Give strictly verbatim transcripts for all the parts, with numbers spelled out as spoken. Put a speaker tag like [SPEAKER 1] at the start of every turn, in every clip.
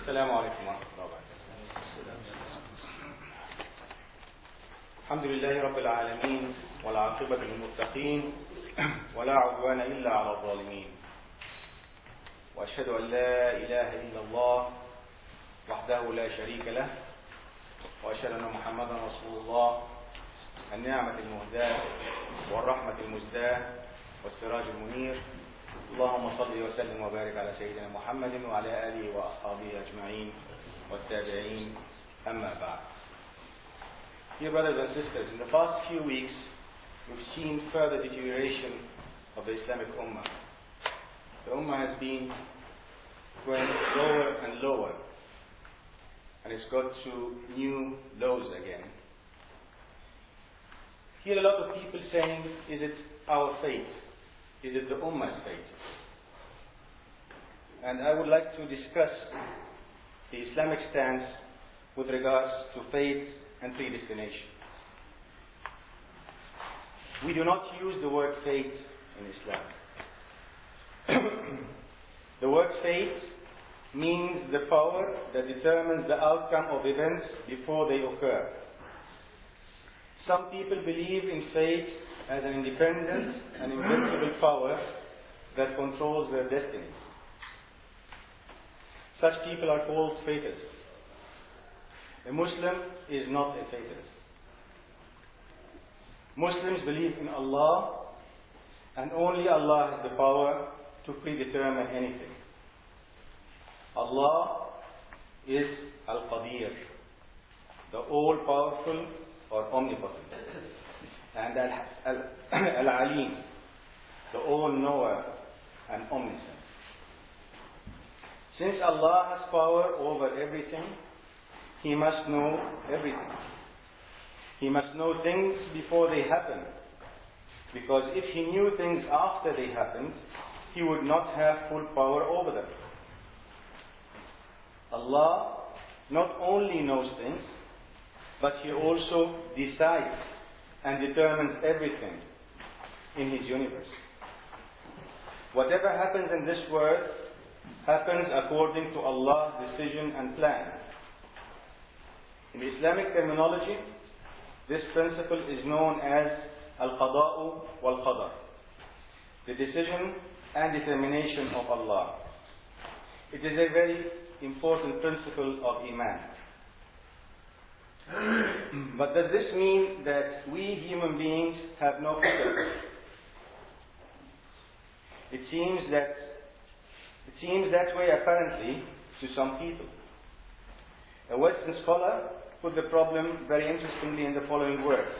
[SPEAKER 1] السلام عليكم ورحمة الله وبركاته. الحمد لله رب العالمين والعاقبة للمتقين ولا عدوان إلا على الظالمين، وأشهد أن لا إله إلا الله وحده لا شريك له، وأشهد أن محمدا رسول الله النعمة المهداة والرحمة المزداة والسراج المنير. اللهم صل وسلم وبارك على سيدنا محمد وعلى آله وأصحابه أجمعين والتابعين. أما بعد. Dear brothers and sisters, in the past few weeks we've seen further deterioration of the Islamic Ummah. The Ummah has been going lower and lower, and it's got to new lows again. Hear a lot of people saying, is it our fate? Is it the Ummah's fate? And I would like to discuss the Islamic stance with regards to fate and predestination. We do not use the word fate in Islam. The word fate means the power that determines the outcome of events before they occur. Some people believe in fate as an independent and invincible power that controls their destinies. Such people are called fatalists. A Muslim is not a fatalist. Muslims believe in Allah, and only Allah has the power to predetermine anything. Allah is Al-Qadir, the all-powerful or omnipotent, and Al-Alim, the all-knower and omniscient. Since Allah has power over everything, He must know everything. He must know things before they happen, because if He knew things after they happened, He would not have full power over them. Allah not only knows things, but He also decides and determines everything in His universe. Whatever happens in this world happens according to Allah's decision and plan. In Islamic terminology, this principle is known as Al-Qada'u wal-Qadar, the decision and determination of Allah. It is a very important principle of Iman. But does this mean that we human beings have no freedom? It seems that it seems that way apparently to some people. A Western scholar put the problem very interestingly in the following words.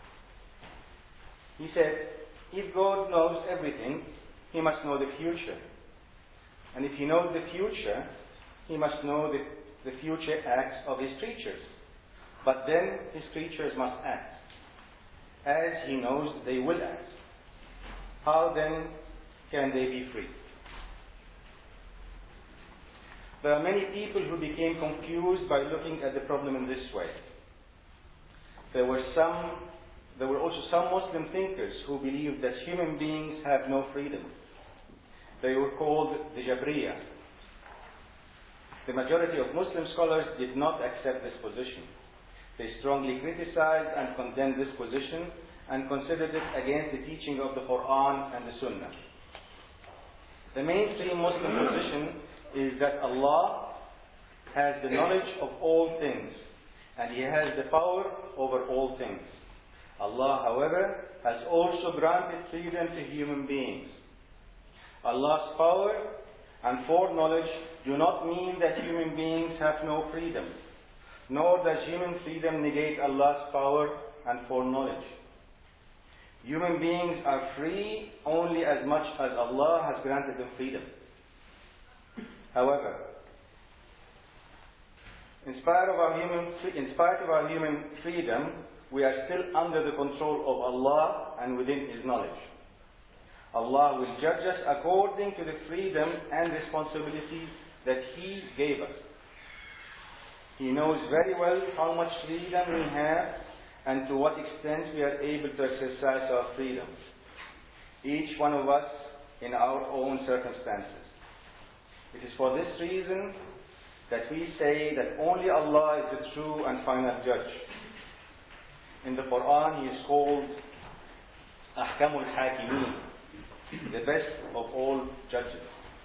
[SPEAKER 1] He said, if God knows everything, He must know the future. And if He knows the future, He must know the, the future acts of His creatures. But then His creatures must act. As He knows they will act. How then can they be free? There are many people who became confused by looking at the problem in this way. There were some, there were also some Muslim thinkers who believed that human beings have no freedom. They were called the Jabriya. The majority of Muslim scholars did not accept this position. They strongly criticized and condemned this position and considered it against the teaching of the Quran and the Sunnah. The mainstream Muslim position is that Allah has the knowledge of all things and He has the power over all things. Allah, however, has also granted freedom to human beings. Allah's power and foreknowledge do not mean that human beings have no freedom, nor does human freedom negate Allah's power and foreknowledge. Human beings are free only as much as Allah has granted them freedom. However, in spite of our human, in spite of our human freedom, we are still under the control of Allah and within His knowledge. Allah will judge us according to the freedom and responsibilities that He gave us. He knows very well how much freedom we have and to what extent we are able to exercise our freedom, each one of us in our own circumstances. It is for this reason that we say that only Allah is the true and final judge. In the Quran, He is called Ahkamul Hakimin, the best of all judges.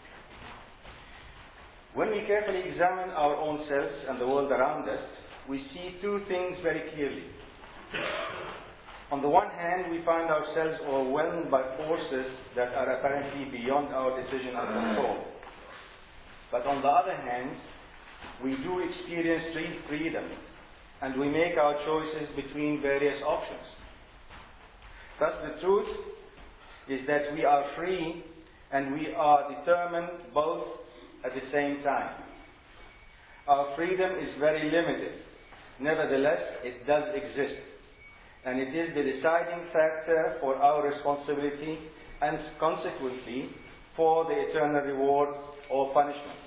[SPEAKER 1] When we carefully examine our own selves and the world around us, we see two things very clearly. On the one hand, we find ourselves overwhelmed by forces that are apparently beyond our decision and control. But on the other hand, we do experience real freedom, and we make our choices between various options. Thus, the truth is that we are free and we are determined both at the same time. Our freedom is very limited. Nevertheless, it does exist. And it is the deciding factor for our responsibility and consequently for the eternal reward or punishment.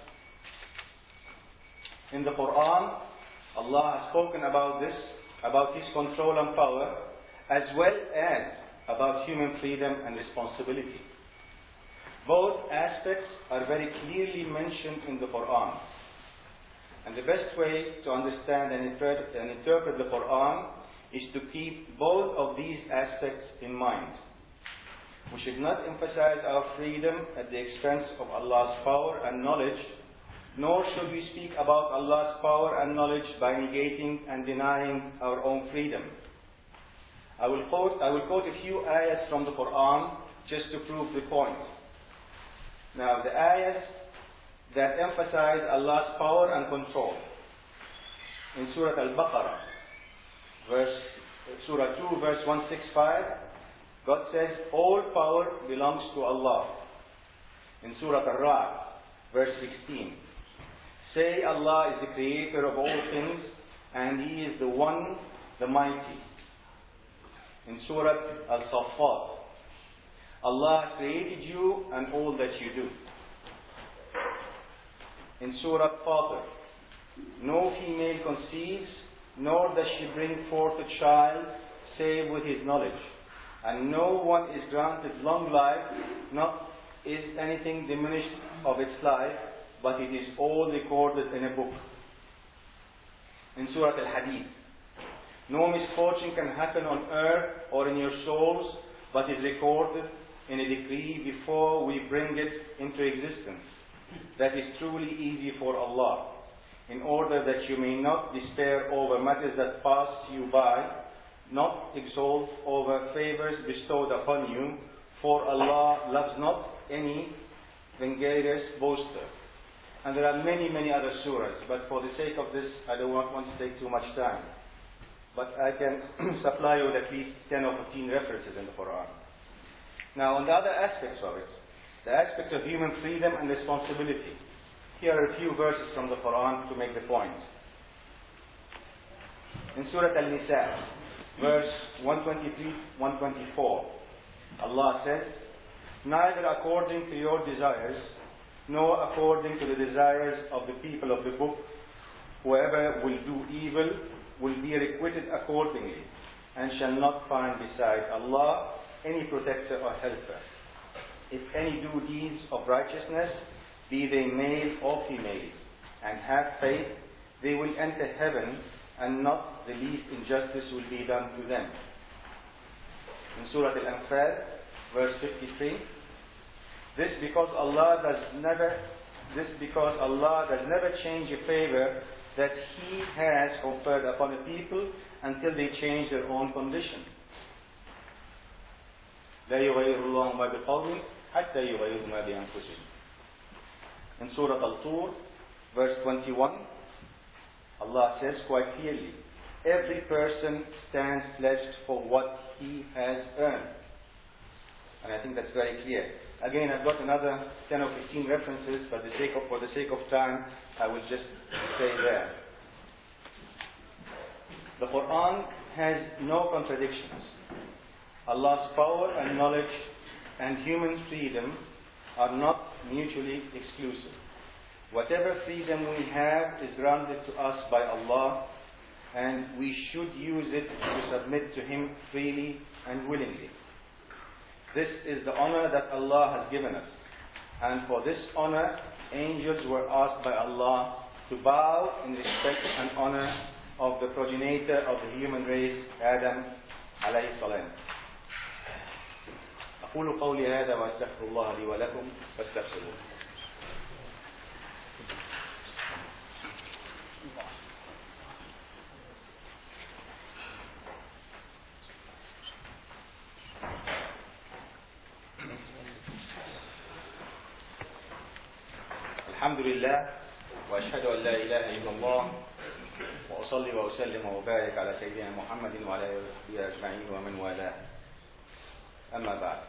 [SPEAKER 1] In the Quran, Allah has spoken about this, about His control and power, as well as about human freedom and responsibility. Both aspects are very clearly mentioned in the Quran. And the best way to understand and interpret, and interpret the Quran is to keep both of these aspects in mind. We should not emphasize our freedom at the expense of Allah's power and knowledge, nor should we speak about Allah's power and knowledge by negating and denying our own freedom. I will quote, I will quote a few ayahs from the Quran just to prove the point. Now, the ayahs that emphasize Allah's power and control. In Surah Al-Baqarah, verse, Surah two, verse one sixty-five, God says, all power belongs to Allah. In Surah Al-Ra'd, verse sixteen, say Allah is the creator of all things, and He is the one, the mighty. In Surah Al-Saffat, Allah created you and all that you do. In Surah Fatir, no female conceives, nor does she bring forth a child, save with His knowledge. And no one is granted long life, not is anything diminished of its life, but it is all recorded in a book. In Surah Al-Hadid, no misfortune can happen on earth or in your souls, but is recorded in a decree before we bring it into existence. That is truly easy for Allah, in order that you may not despair over matters that pass you by, not exult over favors bestowed upon you, for Allah loves not any vengerous boaster. And there are many, many other surahs, but for the sake of this, I don't want, want to take too much time. But I can supply you with at least ten or fifteen references in the Quran. Now, on the other aspects of it, the aspect of human freedom and responsibility, here are a few verses from the Quran to make the point. In Surah Al-Nisa, verse one twenty-three to one twenty-four, Allah says, neither according to your desires, nor according to the desires of the people of the book, whoever will do evil will be requited accordingly, and shall not find beside Allah any protector or helper. If any do deeds of righteousness, be they male or female, and have faith, they will enter heaven, and not the least injustice will be done to them. In Surah Al-Anfal, verse fifty-three, this because Allah does never, this because Allah does never change a favor that He has conferred upon the people until they change their own condition. لا يغير الله ما بقوم حتى يغيروا ما بأنفسهم. In Surah Al-Tur, verse twenty-one, Allah says quite clearly, every person stands pledged for what he has earned. And I think that's very clear. Again, I've got another ten or fifteen references, but the sake of, for the sake of time, I will just stay there. The Quran has no contradictions. Allah's power and knowledge and human freedom are not mutually exclusive. Whatever freedom we have is granted to us by Allah, and we should use it to submit to Him freely and willingly. This is the honor that Allah has given us, and for this honor, angels were asked by Allah to bow in respect and honor of the progenitor of the human race, Adam عليه السلام. أقول قولي هذا وأستغفر الله لي ولكم فاستغفروه. الحمد لله وأشهد أن لا إله إلا الله وأصلي وأسلم وأبارك على سيدنا محمد وعلى آله وصحبه أجمعين ومن والاه. أما بعد.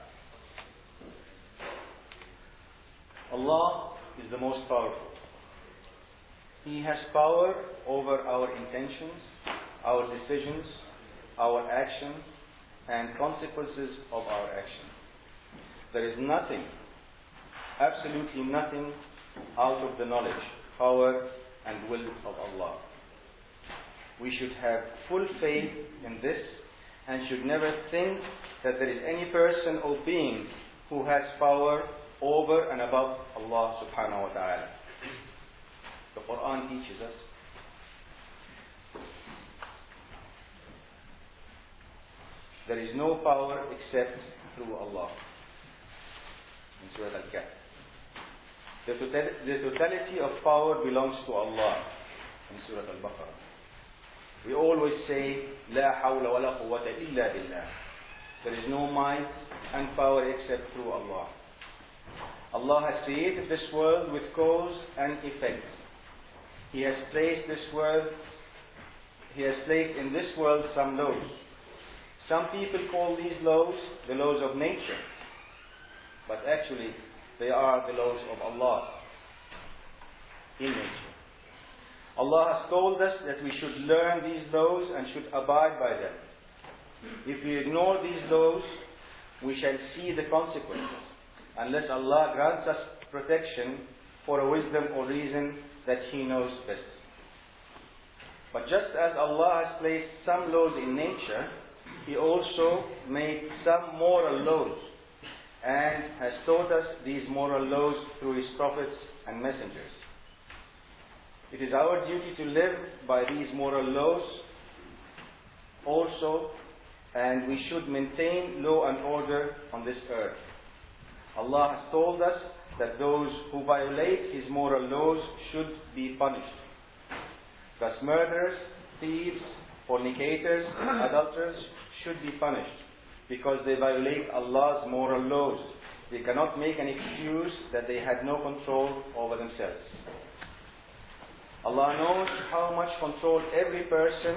[SPEAKER 1] Allah is the most powerful. He has power over our intentions, our decisions, our actions, and consequences of our action. There is nothing, absolutely nothing, out of the knowledge, power, and will of Allah. We should have full faith in this and should never think that there is any person or being who has power over and above Allah subhanahu wa ta'ala. The Quran teaches us there is no power except through Allah. In Surah Al-Kahf. The, total, the totality of power belongs to Allah. In Surah Al-Baqarah. We always say, لا حول ولا قوة إلا بالله. There is no might and power except through Allah. Allah has created this world with cause and effect. He has placed this world, He has placed in this world some laws. Some people call these laws the laws of nature, but actually they are the laws of Allah in nature. Allah has told us that we should learn these laws and should abide by them. If we ignore these laws, we shall see the consequences, unless Allah grants us protection for a wisdom or reason that He knows best. But just as Allah has placed some laws in nature, He also made some moral laws and has taught us these moral laws through His prophets and messengers. It is our duty to live by these moral laws also, and we should maintain law and order on this earth. Allah has told us that those who violate His moral laws should be punished. Thus murderers, thieves, fornicators, adulterers should be punished because they violate Allah's moral laws. They cannot make an excuse that they had no control over themselves. Allah knows how much control every person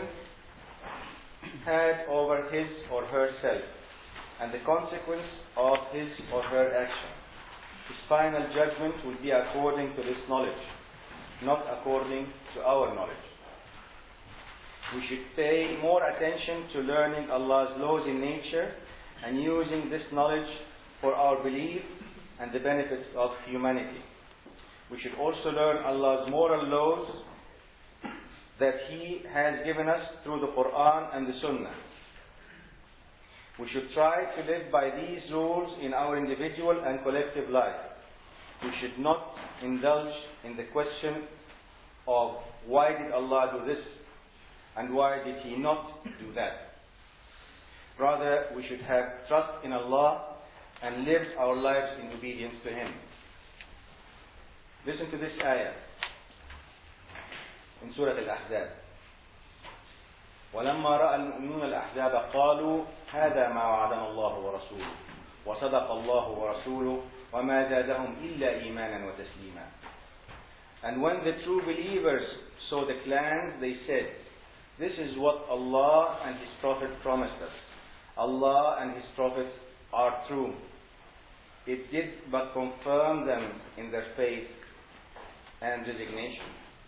[SPEAKER 1] had over his or herself and the consequence of his or her action. His final judgment will be according to this knowledge, not according to our knowledge. We should pay more attention to learning Allah's laws in nature and using this knowledge for our belief and the benefits of humanity. We should also learn Allah's moral laws that He has given us through the Quran and the Sunnah. We should try to live by these rules in our individual and collective life. We should not indulge in the question of why did Allah do this and why did He not do that. Rather, we should have trust in Allah and live our lives in obedience to Him. Listen to this ayah in Surah Al-Ahzab. وَلَمَّا رَأَى الْمُؤْمِنُونَ الْأَحْزَابَ قَالُوا هَذَا مَا وَعَدَنَا اللَّهُ وَرَسُولُهُ وَصَدَقَ اللَّهُ وَرَسُولُهُ وَمَا زَادَهُمْ إِلَّا إِيمَانًا وَتَسْلِيمًا. And when the true believers saw the clans, they said, this is what Allah and His Prophet promised us. Allah and His Prophet are true. It did but confirm them in their faith and resignation.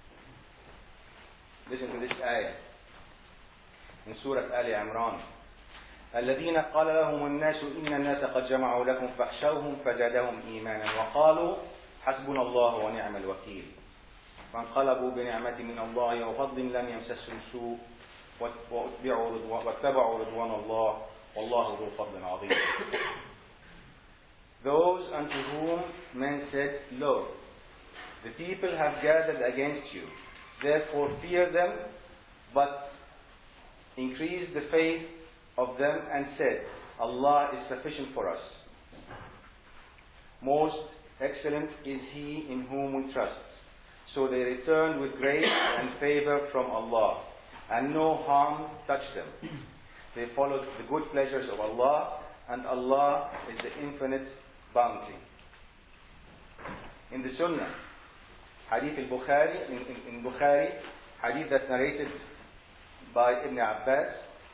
[SPEAKER 1] Listen to this ayah in Surah Ali Imran. الذين قال لهم الناس إن الناس قد جمعوا لكم فاخشوهم فزادهم إيمانا وقالوا حسبنا الله ونعم الوكيل فانقلبوا بنعمة من الله وفضل لم يمسسهم سوء واتبعوا رضوان الله والله ذو فضل عظيم. Those unto whom men said, Lo, the people have gathered against you, Therefore fear them, but increase the faith of them and said, Allah is sufficient for us. Most excellent is He in whom we trust. So they returned with grace and favor from Allah, and no harm touched them. They followed the good pleasures of Allah, and Allah is the infinite bounty. In the Sunnah, Hadith al-Bukhari, in, in, in Bukhari, Hadith that's narrated by Ibn Abbas,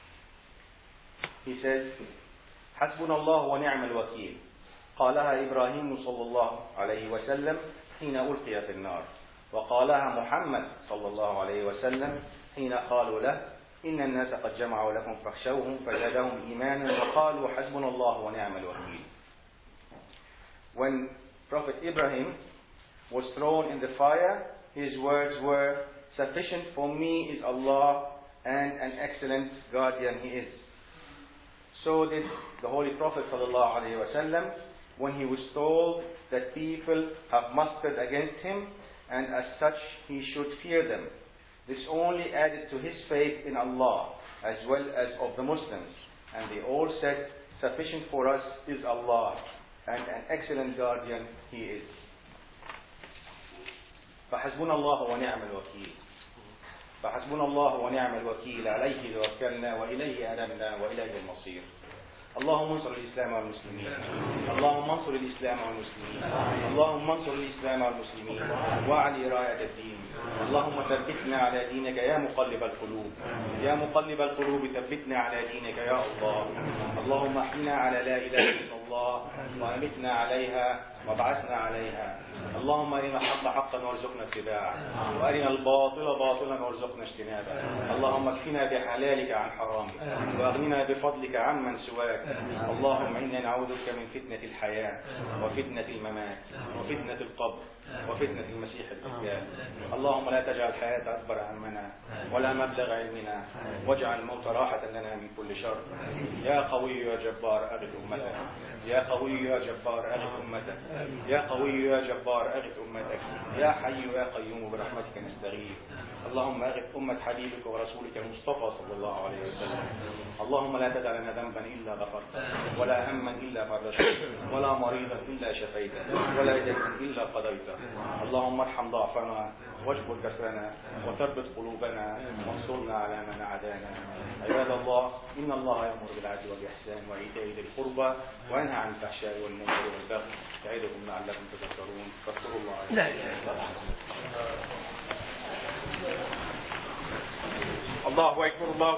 [SPEAKER 1] he says, حسبنا الله ونعم الوكيل قالها إبراهيم صلى الله عليه وسلم حين ألقي في النار وقالها محمد صلى الله عليه وسلم حين قالوا له إن الناس قد جمعوا لكم فاخشوهم فزادهم إيمانا وقالوا حسبنا الله ونعم الوكيل. When Prophet Ibrahim was thrown in the fire, his words were, sufficient for me is Allah, and an excellent guardian He is. So did the Holy Prophet ﷺ when he was told that people have mustered against him, and as such he should fear them. This only added to his faith in Allah as well as of the Muslims, and they all said, sufficient for us is Allah, and an excellent guardian He is. فحسبنا الله ونعم الوكيل فحسبنا الله ونعم الوكيل عليه توكلنا وإليه أنبنا وإليه المصير. اللهم انصر الإسلام والمسلمين اللهم انصر الإسلام والمسلمين اللهم انصر الإسلام والمسلمين وعلي راية الدين. اللهم ثبتنا على دينك يا مقلب القلوب يا مقلب القلوب ثبتنا على دينك يا الله. اللهم احينا على لا إله إلا الله وأمتنا عليها وابعثنا عليها. اللهم أرنا الحق حقا وارزقنا اتباعه وأرنا الباطل باطلا وارزقنا اجتنابه. اللهم اكفنا بحلالك عن حرامك واغننا بفضلك عمن سواك. اللهم إنا نعوذ بك من فتنة الحياة وفتنة الممات وفتنة القبر وفتنة المسيح الدجال. اللهم لا تجعل الحياة أكبر همنا ولا مبلغ علمنا واجعل الموت راحة لنا من كل شر. يا قوي يا جبار أغث أمتك يا قوي يا جبار أغث أمتك يا قوي يا جبار أغث أمتك يا حي يا قيوم برحمتك نستغيث. اللهم أغث أمة حبيبك ورسولك المصطفى صلى الله عليه وسلم. اللهم لا تدع لنا ذنبا إلا غفرته ولا هما إلا فرجته ولا مريضا إلا شفيته ولا دينا إلا قضيته. اللهم ارحم ضعفنا واجبر كسرنا وثبت قلوبنا وانصرنا على من عادانا. عباد الله، إن الله يأمر بالعدل والإحسان وإيتاء ذي القربى وينهى عن الفحشاء والمنكر والبغي يعظكم لعلكم تذكرون. فاذكروا الله. الله أكبر. الله